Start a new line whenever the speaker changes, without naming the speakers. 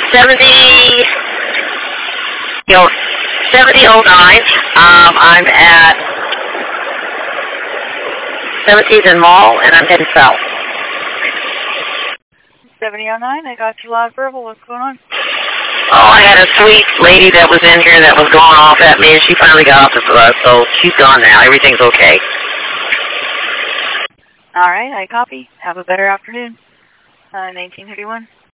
70, 7009. I'm at 17th and Mall, and I'm heading south.
7009, I got you loud verbal. What's going on?
Oh, I had a sweet lady that was in here that was going off at me, and she finally got off the bus, so she's gone now. Everything's okay.
All right, I copy. Have a better afternoon. 1931.